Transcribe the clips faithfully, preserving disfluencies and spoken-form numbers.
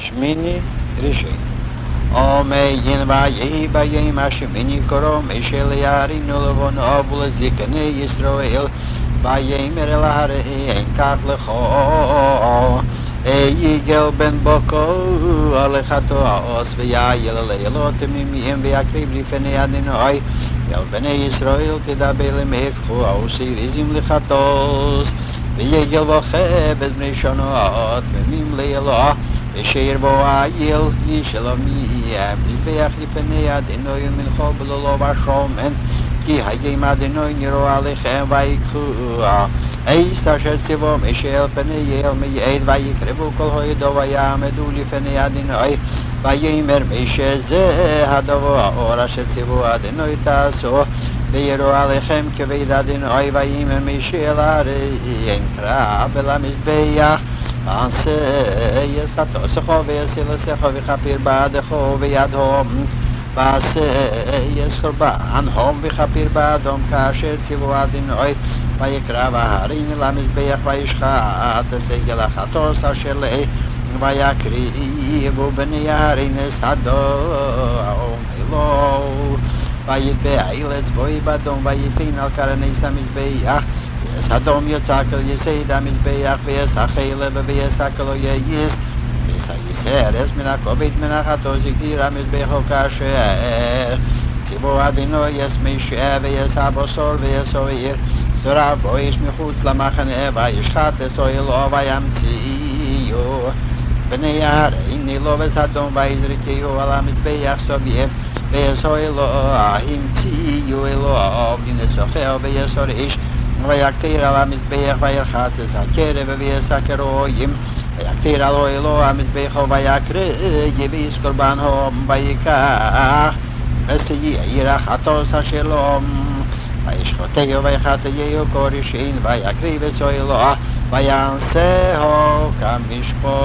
Shmini Rishon. Omeyin vayehi bayim hashemini koro meshel yarinu levon avul ziknei Yisrael bayim erel harei ein kach lecho Yigel ben boko alechato aos v'yayel leilot mimim v'yakrib lifnei Adonai el bnei Yisrael kedabel mekchu ausi rizim lechatos v'yigel v'che b'bnei shonoat mimim leilah Sheir bo ayil yishlomi mizbeach lifnei Adonai mincho b'lo v'shomen ki hayim Adonai niro alechem vayikchu Eis asher tzivo mishel pnei el miyed vayikrevu kol hoyedo vayamedu lifnei Adonai vayimer mishe ze hadovo haor asher tzivo Adonai taso v'yiro alechem keved Adonai vayimer mishe el harei ein kra b'la mizbeach Anse yeschato v'yasilo secho v'chapir ba'adecho v'yadhom V'ase yeskorban hom v'chapir ba'adom kasher tzivu Adonai v'yikra v'harin lamizbeach v'yishchat esegel achatos asher le'eh v'yakrivu b'nei harin es hadom elo v'yitbe'ah iletz boi b'adom v'yitin al karaneis hamizbeach Yes, Hadom Yotzakel Yisei Damizbeach V'yes Achele V'yes Akelo Yeyis V'yes HaYiseres Min HaKovit Min HaChatos Yiktir HaMizbecho Kasher Tzivu Adonai Yes Mesheh V'yes HaBosor V'yes Oir Zorav Boish Michutz LaMachane V'yishchat Es Oilo V'yamtziyu B'nei Harein Nilo V'es Hadom V'yizrikeyu Al HaMizbeach Soviev V'yes Oilo Ahimtziyu Elo V'yines Ocheo V'yes Orish ويكتير على مذبيح ويرخص الكرب ويسكرويم ويكتير على إله مذبيح ويكرج بيس قربانهم ويكاح مسيح يرخص شلوم ويشخطيه ويخطيه كورشين ويكريب سويله وينسيه كمشبو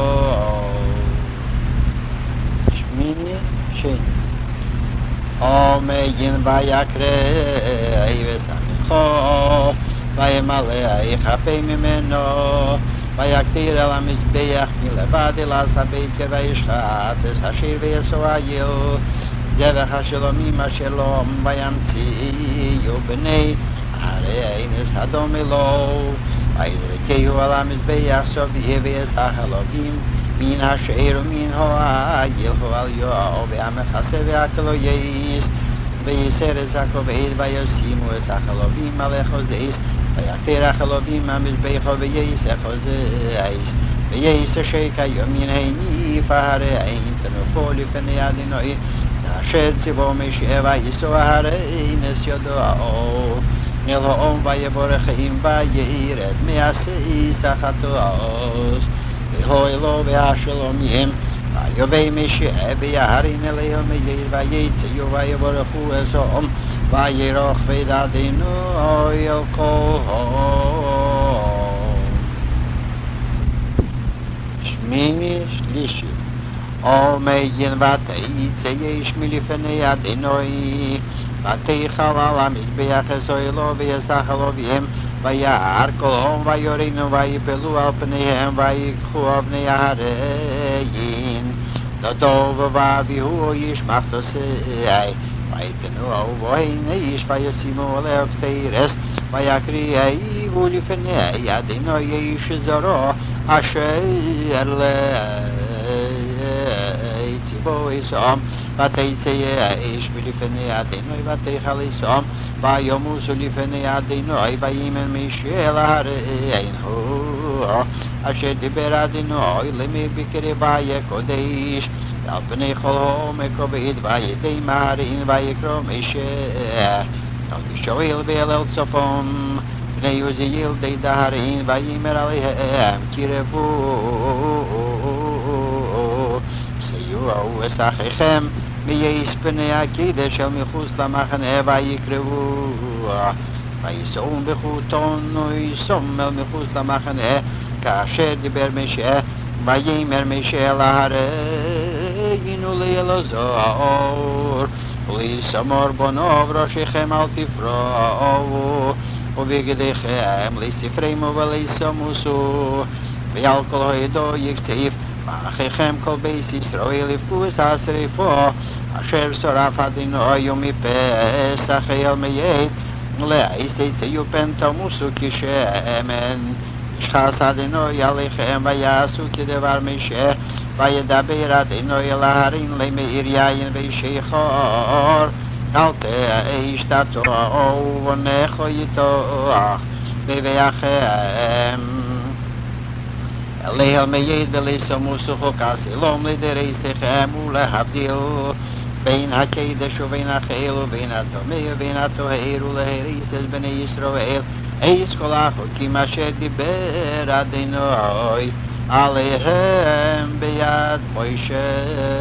شميني شين أمين ويكري وسامي וימלא יכפה ממנו ויקטיר אל המזבח מלבד אל הסבית וישחט את השיר ויסועיל זבח השלומים השלום וימציאו בני הרי נס אדום אלו ויזרקהו על המזבח סוביב ויסח אלוהים מן השעיר ומן העיל על יואו והמכסה והכלו יייס ויסר את הכובד וישימו את החלבים על החוזייס ויקטיר החלבים המזבחו וייסר חוזייס וייסר שכיום מן הניף הרעין תנופו לפני אדוני אשר ציוו משה וייסו הרעין את יודעו נלהום ויבורכם וירד מעשייס החטואוס והוילו והשלומים ויובא משה ויהרין אליהם יאיר ויצאו ויברכו אסום וירוך וידענו אל כל שמיני שלישי אומיין ותיצא יש מלפני אדוני ותיכל על המזבח אסוילו ויסחלו בהם ויער כלהם ויורינו ויפלו על פניהם ויקחו על פני ההרעים נדוב ואביהו ישמח תוסעי ויתנו ובוהן איש וישימו עליו כתירס ויקריאו לפני אדוני איש זרו אשר ציבו איסום ותצא איש מלפני אדוני ותיכל איסום וימוסו לפני אדוני ויאמר משה אל הרעין הוא אשר דיבר אדוני למי בקרבי הקודש על פני כל המקובד וידי מהרין ויקרא משה אל ישואל ואל אל צפון בני עוזיאל די דהרין ויאמר עליהם קרבו סיועו אסכיכם מייס פני הקדש אל מחוץ למחנה ויקרבו ויסעום בחוטון ויסום אל מחוץ למחנה כאשר דיבר משה ויאמר משה אל ההרעין ולאלעזר ולשמור בנו ראשיכם אל תפרעו ובגדיכם לספרמו ולשמוסו ועל כל העדו יקציב ואחיכם כל בית ישראל יפקו את השריפו אשר שרף אדינוי ומפסח אל מייד לעש יצאו פן תמוסו כשמן ישחס אדינוי עליכם ויעשו כדבר משה וידבר אדינוי אל ההרים למאיר יין ושיחור אל תשתתו ובונכו יתוח בביאכם אליהם מייד ולשמוסו חוקס אלום לדרסיכם ולהבדיל בין הקדש ובין החיל ובין הטומא ובין הטהר ולהריסס בני ישראל אייס כל החוקים אשר דיבר אדינוי עליהם ביד מוישה.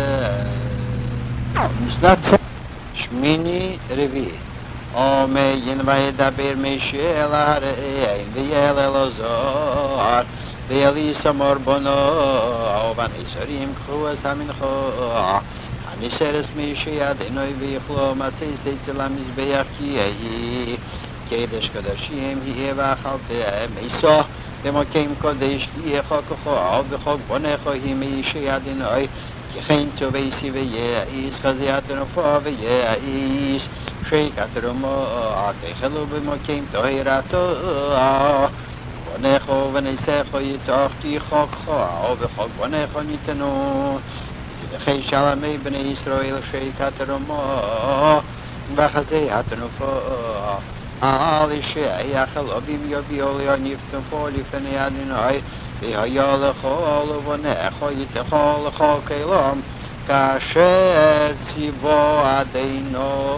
משנת שמיני רביעי עומד וידבר משה אל ההרים ויאל אלעזר ואל איתמר בנו ובנשרים קחו את המנחה הנשרס משה אדינוי ויאכלו מצייס אצל המזבח כי יהי קדש קדשים יהיה ואכלתם עשו במקום קודש כי יהיה חוקכו וחוק בונכו היא משה אדינוי כי כן תובייסי ויעיס חזיית נפו ויעיס שיקת רומו תאכלו במקום טהרתו בונכו וניסכו יתוך כי חוקכו וחוק בונכו ניתנו וכי שלמי בני ישראל שיקת רומו וחזיית נפו על שיאכלו בימיו יניפתו לפני אדינוי והיה לכל ובונכו יתכו לחוק אלום כאשר ציוו אדינוי.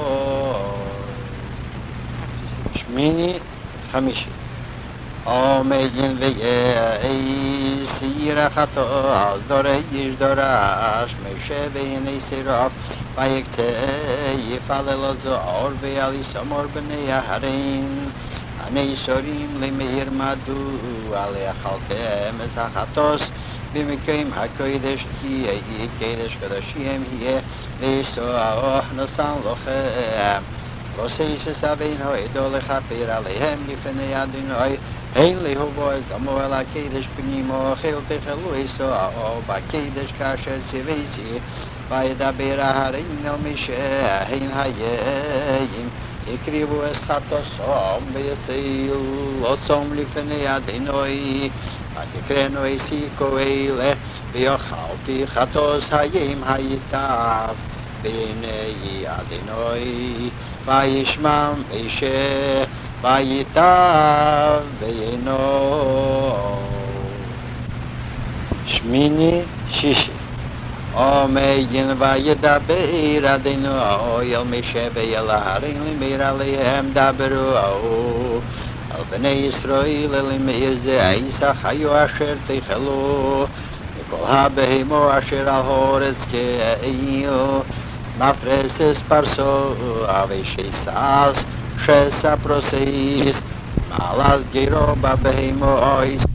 שמיני חמישי עומדין וייס ירחתו אז דורש דורש משה והנה סירף ויקצה יפלל הזוהר ועל איתמר בני ההרים הנשרים למאיר מדו על אכלתם את החטוס במקום הקודש כי יהי קדש קדשים יהיה וישוע נשן לכם ועושש אבינו עדו לכפר עליהם לפני אדינוי אין להובו את דמו אל הקדש פנימו אכל תאכלו ישוע בקדש כאשר ציוויתי וידבר ההרים אל משה הן הייאים הקריבו את חטאתם ויצילו אותם לפני אדינוי ותקראנו הסיקו אלה ויאכלתי חטאס הים הייטב בעיני אדינוי וישמע משה וייטב בעינו. שמיני שישי עומדין וידבר אדינוי אל משה ואל ההרים למאיר עליהם דברו על בני ישראל למאיר זה עיס החיו אשר תאכלו וכל הבהמו אשר על הארץ כאיל מפרסס פרסו ושסס שסה פרוסס מעלת גירו בבהמו